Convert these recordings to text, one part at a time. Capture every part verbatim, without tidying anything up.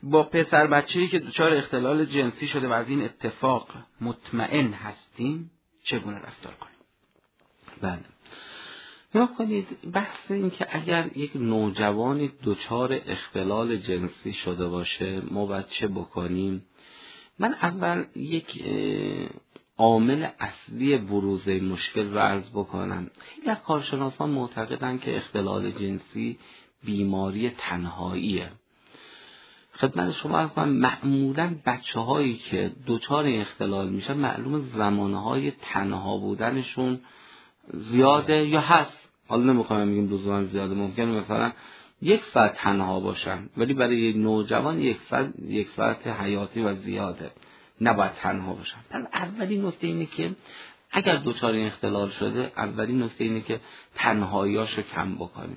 با پسر بچه‌ای که دچار اختلال جنسی شده و از این اتفاق مطمئن هستیم چگونه رفتار کنیم؟ بله، یا کنید بحث این که اگر یک نوجوانی دچار اختلال جنسی شده باشه ما باید چه بکنیم؟ من اول یک عامل اصلی بروز مشکل رو عرض بکنم. خیلی از کارشناسان معتقدن که اختلال جنسی بیماری تنهاییه. خدمت شما عرض کنم معمولاً بچه‌هایی که دچار اختلال میشن معلوم زمانهای تنها بودنشون زیاده یا هست. حالا نمیخوام بگم دوزان زیاده، ممکنه مثلا یک ساعت تنها باشن ولی برای نوجوان یک ساعت یک ساعت حیاتی و زیاده، نباید تنها باشن. پس اولین نکته اینه که اگر دچار اختلال شده اولین نکته اینه که تنهاییاشو کم بکنیم.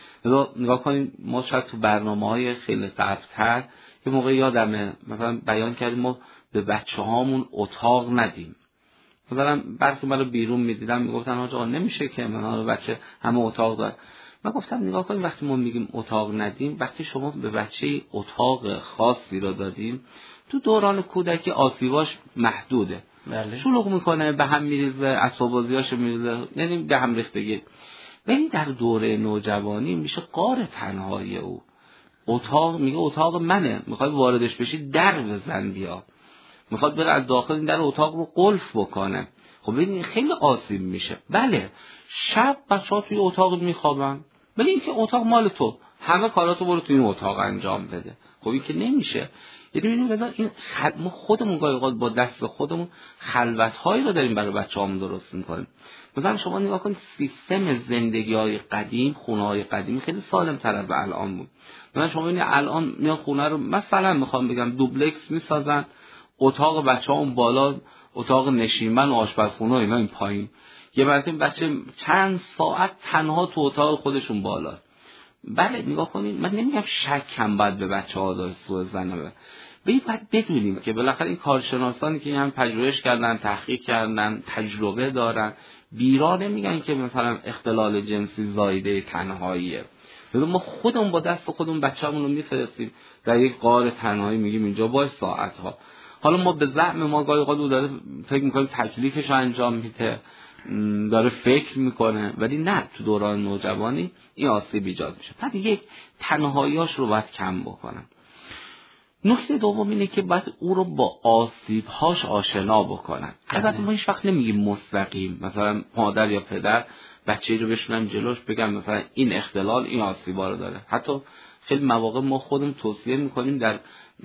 نگاه کنیم ما شاید تو برنامه‌های خیلی قبل‌تر یه موقع یادمه مثلا بیان کردیم ما به بچه‌هامون اتاق ندیم. مثلا برخی من رو بیرون می‌دیدن میگفتن آقا نمیشه که مثلا بچه همه اتاق داره. من گفتم نگاه کنیم وقتی ما میگیم اتاق ندیم، وقتی شما به بچه اتاق خاصی رو دادیم تو دوران کودکی آسیباش محدوده. بله. شلوغ میکنه، به هم میریزه، اسباب بازیاشو میریزه، یعنی به هم ریختگی. ولی در دوره نوجوانی میشه غار تنهایی او. اتاق میگه اتاق منه، میخوای واردش بشی در بزن بیا. میخواد بره از داخل این در اتاق رو قلف بکنه. خب ببین خیلی آسیب میشه. بله شب بچه‌ها توی اتاق میخوابن، ولی این که اتاق مال تو، همه کاراتو برو توی این اتاق انجام بده. خب این که نمیشه. یعنی ببینید این خل... ما خودمون گاهی اوقات با دست خودمون خلوت‌هایی رو داریم برای بچه‌هامون درست می‌کنیم. مثلا شما نگاه کنید سیستم زندگی‌های قدیم، خونه‌های قدیم خیلی سالم‌تر از الان بود. مثلا شما ببینید الان میان خونه رو مثلا میخوام بگم دوبلکس میسازن، اتاق بچه‌هامون بالا، اتاق نشیمن و آشپزخونه اینا این پایین. یه مرتبه بچه چند ساعت تنها تو اتاق خودشون بالا. بله نگاه کنید من نمیگم شک هم باید به بچه‌ها داشت سوء ظن، ببین باید بدونیم که بالاخره این کارشناسانی که هم پژوهش کردن، تحقیق کردن، تجربه دارن، بیرا نمیگن که مثلا اختلال جنسی زایده تنهاییه. ببین ما خودمون با دست خودمون بچه‌مون رو میفرستیم در یک غار تنهایی، میگیم اینجا باش ساعت‌ها. حالا ما به زعم ما گاهی اوقات داره فکر می‌کنیم تکلیفش رو انجام میده، داره فکر میکنه، ولی نه تو دوران نوجوانی این آسیب ایجاد میشه. پس یک تنهاییاش رو باید کم بکنن. نکته دوم اینه که باید او رو با آسیب‌هاش آشنا بکنن. البته ما هیچ وقت نمیگیم مستقیم مثلا مادر یا پدر بچه‌ای رو بشونن جلوش بگن مثلا این اختلال این آسیبا رو داره. حتی خیلی مواقع ما خودمون توصیه میکنیم در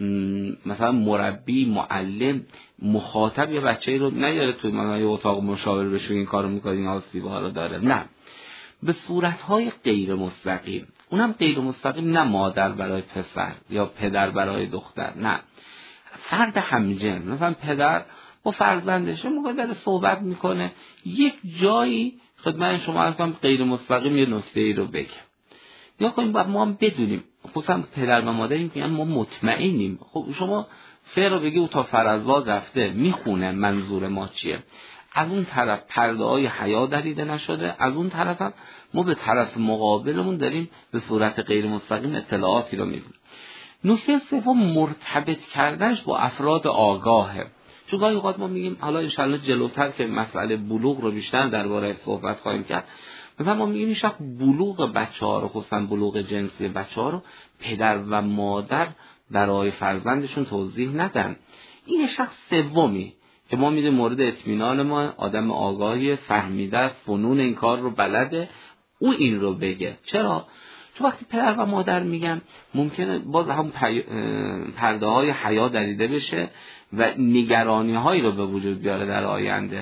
مثلا مربی، معلم، مخاطب یه بچه‌ای رو نیاره توی مثلا یه اتاق مشاوره بشه این کارو میکنه این آسیبا رو داره. نه، به صورت‌های غیر مستقیم. اونم غیر مستقیم، نه مادر برای پسر یا پدر برای دختر، نه فرد همجنس. مثلا پدر با فرزندش موقع داره صحبت میکنه یک جایی خدمت شما عرض کنم غیر مستقیم یه نکته‌ای رو بگه. یا کنیم باید ما هم بدونیم، خصوصا پدر و مادر میگن ما مطمئنیم. خب شما فعلا رو بگی او تا فرزاد رفته میخونه منظور ما چیه. از اون طرف پرده های حیا دریده نشده، از اون طرف هم ما به طرف مقابلمون داریم به صورت غیر مستقیم اطلاعاتی رو میدیم. نکته سوم مرتبط کردنش با افراد آگاهه. چون گاهی اوقات ما میگیم حالا ان شاءالله جلوتر که مسئله بلوغ رو بیشتر درباره صحبت خواهیم کرد، مثلا ما میگیم شخص بلوغ بچه‌ها رو، خصوصا بلوغ جنسی بچه‌ها رو پدر و مادر برای فرزندشون توضیح ندن. این شخص سومی که ما میدیم مورد اطمینان ما، آدم آگاهی، فهمیده فنون این کار رو بلده، او این رو بگه. چرا؟ چون وقتی پدر و مادر میگن ممکنه باز هم پرده های حیا دریده بشه و نگرانی هایی رو به وجود بیاره در آینده.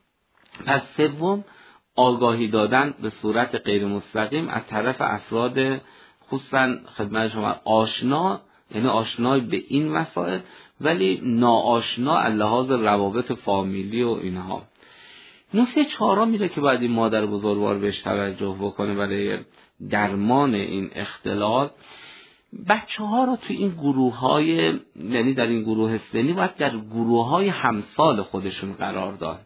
پس سوم آگاهی دادن به صورت غیر مستقیم از طرف افراد خصوصا خدمت شما آشنا، یعنی آشنای به این مسائل ولی ناآشنا از لحاظ روابط فامیلی و اینها. نکته چهارم میره که باید این مادر بزرگوار بهش توجه بکنه برای درمان این اختلال. بچه ها رو تو این گروه های، یعنی در این گروه سنی باید در گروه های همسال خودشون قرار داد.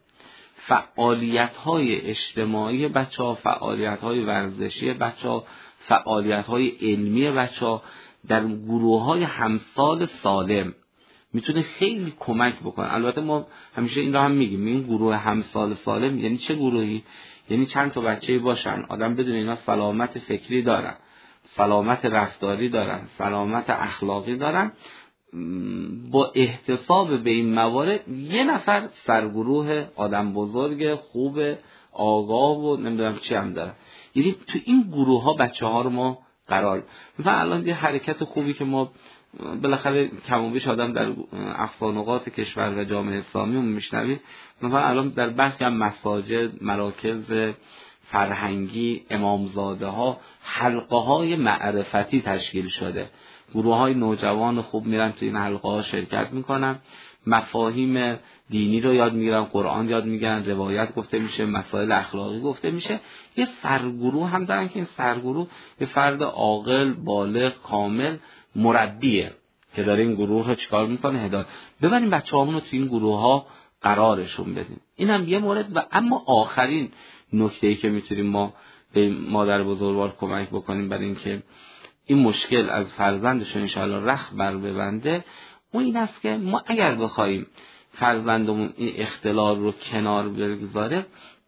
فعالیت های اجتماعی بچه ها، فعالیت های ورزشی بچه ها، فعالیت های علمی بچه ها در گروه‌های همسال سالم میتونه خیلی کمک بکنه. البته ما همیشه این رو هم میگیم، این گروه همسال سالم یعنی چه گروهی؟ یعنی چند تا بچه‌ای باشن آدم بدون اینا سلامت فکری دارن، سلامت رفتاری دارن، سلامت اخلاقی دارن، با احتساب به این موارد یه نفر سرگروه آدم بزرگ خوب آگاه و نمیدونم چی هم داره. یعنی تو این گروه ها بچه ها رو ما قرار مثلا الان یه حرکت خوبی که ما بالاخره کم و بیش آدم در اقصا نقاط کشور و جامعه اسلامی رو میشنویم، مثلا الان در برخی از مساجد، مراکز فرهنگی، امامزاده ها حلقه های معرفتی تشکیل شده. گروه های نوجوان خوب میرن تو این حلقه ها شرکت میکنن، مفاهیم دینی رو یاد میگیرن، قرآن یاد میگیرن، روایت گفته میشه، مسائل اخلاقی گفته میشه. یه سرگروه هم دارن که این سرگروه یه فرد عاقل، بالغ، کامل، مربیه که داره این گروه رو چیکار میکنه، هدایت. ببریم بچه‌هامون رو تو این گروه ها قرارشون بدیم. اینم یه مورد. و اما آخرین نکته‌ای که میتونیم ما به مادر بزرگوار کمک بکنیم برای اینکه این مشکل از فرزندشون انشاءالله رخ بر ببنده، اون این است که ما اگر بخوایم فرزندمون این اختلال رو کنار بگذاره،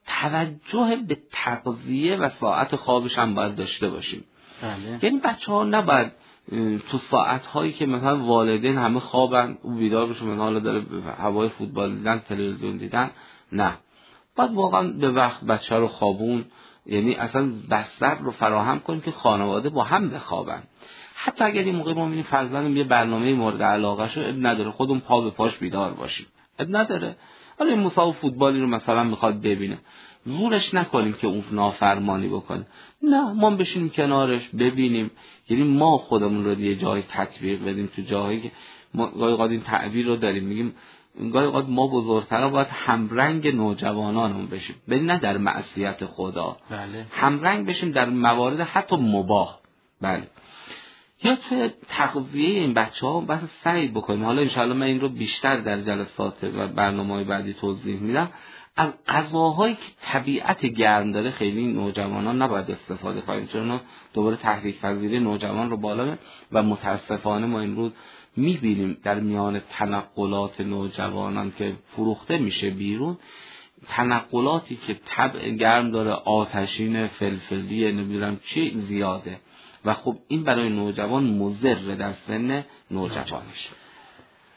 توجه به تغذیه و ساعت خوابش هم باید داشته باشیم. بله. یعنی بچه ها نباید تو ساعت هایی که مثلا والدین همه خوابن او بیدار بشه، مثلا حالا داره هوای فوتبال دیدن، تلویزیون دیدن، نه، باید واقعا به وقت بچه رو خوابون، یعنی اصلا بستر رو فراهم کنیم که خانواده با هم بخوابن. حتی اگر این موقع ما می‌بینیم فرزندم یه برنامه مورد علاقه شو، اب نداره خودمون پا به پاش بیدار باشیم، اب نداره. حالا این مسابقه فوتبالی رو مثلا میخواد ببینه، زورش نکنیم که اون نافرمانی بکنه، نه، ما بشینیم کنارش ببینیم. یعنی ما خودمون رو یه جای تطبیق بدیم، تو جایی که ما گاهی اوقات این تعبیر رو داریم، میگیم گاهی اوقات ما بزرگترها باید همرنگ نوجوانانمون بشیم، ولی نه در معصیت خدا. بله. همرنگ بشیم در موارد حتی مباح. بله. یا توی تغذیه این بچه ها بس سعی بکنیم. حالا انشاءالله من این رو بیشتر در جلسات و برنامه‌های بعدی توضیح میدم. از غذاهایی که طبیعت گرم داره خیلی نوجوانان نباید استفاده کنیم، چون دوباره تحریک پذیری نوجوان رو بالا میبره و متاسفانه ما امروز میبینیم در میان تنقلات نوجوانان که فروخته میشه بیرون، تنقلاتی که طبع گرم داره، آتشین، فلفلی، نمیدونم چی زیاده و خب این برای نوجوان مضر در سن نوجوانش.